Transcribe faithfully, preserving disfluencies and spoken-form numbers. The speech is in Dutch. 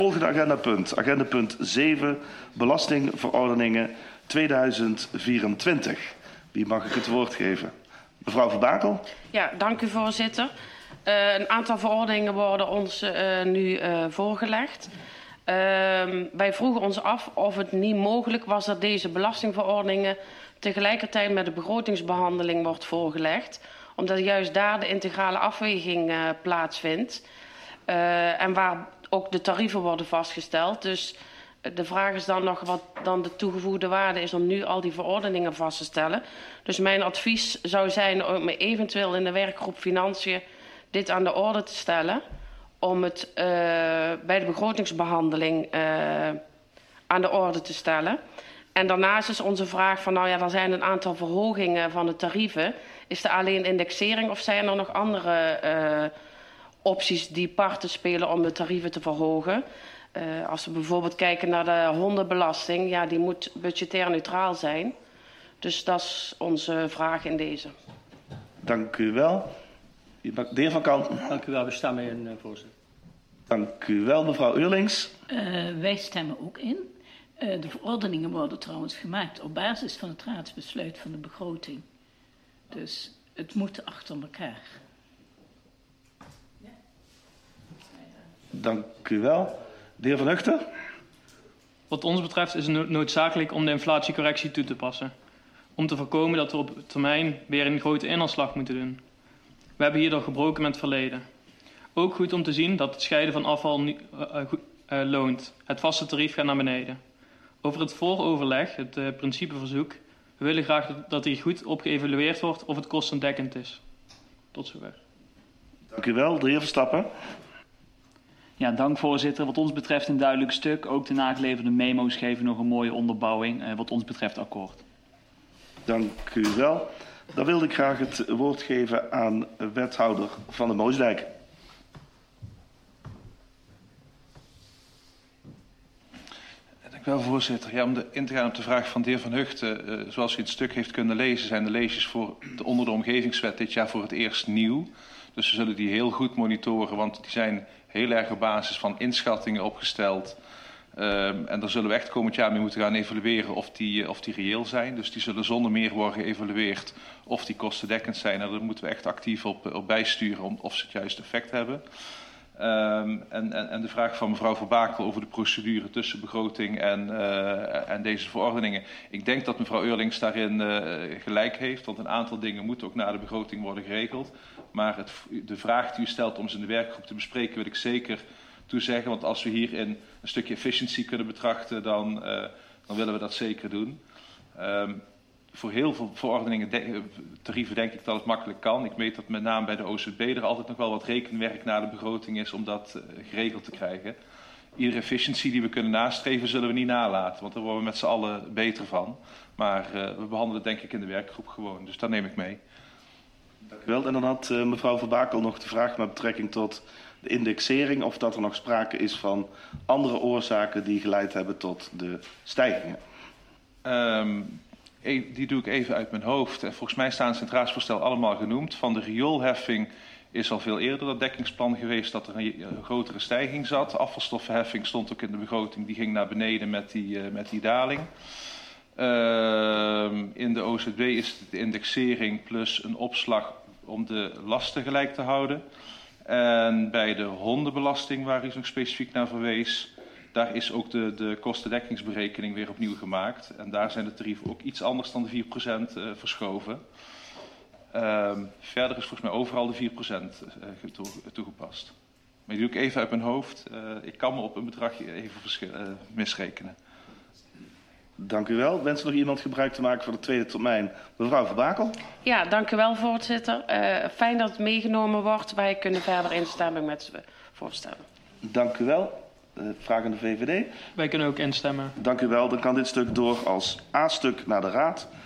Volgende agendapunt, agendapunt zeven, belastingverordeningen tweeduizend vierentwintig. Wie mag ik het woord geven? Mevrouw Van Bakel. Ja, dank u voorzitter. Uh, een aantal verordeningen worden ons uh, nu uh, voorgelegd. Uh, wij vroegen ons af of het niet mogelijk was dat deze belastingverordeningen tegelijkertijd met de begrotingsbehandeling wordt voorgelegd, omdat juist daar de integrale afweging uh, plaatsvindt uh, en waar ook de tarieven worden vastgesteld. Dus uh, de vraag is dan nog wat dan de toegevoegde waarde is om nu al die verordeningen vast te stellen. Dus mijn advies zou zijn om eventueel in de werkgroep Financiën dit aan de orde te stellen, om het uh, bij de begrotingsbehandeling uh, aan de orde te stellen. En daarnaast is onze vraag van, nou ja, er zijn een aantal verhogingen van de tarieven. Is er alleen indexering of zijn er nog andere uh, opties die parten spelen om de tarieven te verhogen? Uh, als we bijvoorbeeld kijken naar de hondenbelasting, ja, die moet budgetair neutraal zijn. Dus dat is onze vraag in deze. Dank u wel. De heer Van Kanten. Dank u wel, we stemmen in, uh, voorzitter. Dank u wel, mevrouw Eurlings. Uh, wij stemmen ook in. Uh, de verordeningen worden trouwens gemaakt op basis van het raadsbesluit van de begroting. Dus het moet achter elkaar. Dank u wel. De heer Van Huchten. Wat ons betreft is het noodzakelijk om de inflatiecorrectie toe te passen. Om te voorkomen dat we op termijn weer een grote inhaalslag moeten doen. We hebben hierdoor gebroken met het verleden. Ook goed om te zien dat het scheiden van afval nu, uh, uh, uh, loont. Het vaste tarief gaat naar beneden. Over het vooroverleg, het uh, principeverzoek. We willen graag dat, dat hier goed op geëvalueerd wordt of het kostendekkend is. Tot zover. Dank u wel. De heer Verstappen. Ja, dank voorzitter. Wat ons betreft een duidelijk stuk. Ook de nageleverde memo's geven nog een mooie onderbouwing. Uh, wat ons betreft akkoord. Dank u wel. Dan wilde ik graag het woord geven aan wethouder Van der Moosdijk. Dank u wel, voorzitter. Ja, om de, in te gaan op de vraag van de heer Van Huchten. Uh, zoals u het stuk heeft kunnen lezen, zijn de leesjes voor de, onder de omgevingswet dit jaar voor het eerst nieuw. Dus we zullen die heel goed monitoren, want die zijn heel erg op basis van inschattingen opgesteld. Um, en daar zullen we echt komend jaar mee moeten gaan evalueren of die, uh, of die reëel zijn. Dus die zullen zonder meer worden geëvalueerd of die kostendekkend zijn. En daar moeten we echt actief op, op bijsturen om, of ze het juiste effect hebben. Um, en, en, en de vraag van mevrouw Van Bakel over de procedure tussen begroting en, uh, en deze verordeningen. Ik denk dat mevrouw Eurlings daarin uh, gelijk heeft, want een aantal dingen moeten ook na de begroting worden geregeld. Maar het, de vraag die u stelt om ze in de werkgroep te bespreken wil ik zeker toezeggen. Want als we hierin een stukje efficiëntie kunnen betrachten, dan, uh, dan willen we dat zeker doen. Um, voor heel veel verordeningen, de, tarieven denk ik dat het makkelijk kan. Ik weet dat met name bij de O Z B er altijd nog wel wat rekenwerk na de begroting is om dat uh, geregeld te krijgen. Iedere efficiëntie die we kunnen nastreven zullen we niet nalaten, want daar worden we met z'n allen beter van. Maar uh, we behandelen het denk ik in de werkgroep gewoon, dus dat neem ik mee. Dank u wel. En dan had uh, mevrouw Van Bakel nog de vraag met betrekking tot de indexering, of dat er nog sprake is van andere oorzaken die geleid hebben tot de stijgingen. Um, die doe ik even uit mijn hoofd. En volgens mij staan ze in het raadsvoorstel allemaal genoemd. Van de rioolheffing is al veel eerder dat dekkingsplan geweest dat er een, een grotere stijging zat. Afvalstoffenheffing stond ook in de begroting, die ging naar beneden met die, uh, met die daling. Uh, in de O Z B is het de indexering plus een opslag om de lasten gelijk te houden. En bij de hondenbelasting, waar u nog specifiek naar verwees, daar is ook de, de kostendekkingsberekening weer opnieuw gemaakt. En daar zijn de tarieven ook iets anders dan de vier procent uh, verschoven. Uh, verder is volgens mij overal de vier procent uh, toegepast. Maar die doe ik even uit mijn hoofd. Uh, ik kan me op een bedragje even uh, misrekenen. Dank u wel. Wenst nog iemand gebruik te maken van de tweede termijn? Mevrouw Van Bakel. Ja, dank u wel, voorzitter. Uh, fijn dat het meegenomen wordt. Wij kunnen verder instemmen met voorstellen. Dank u wel. Uh, vraag aan de V V D. Wij kunnen ook instemmen. Dank u wel. Dan kan dit stuk door als A-stuk naar de Raad.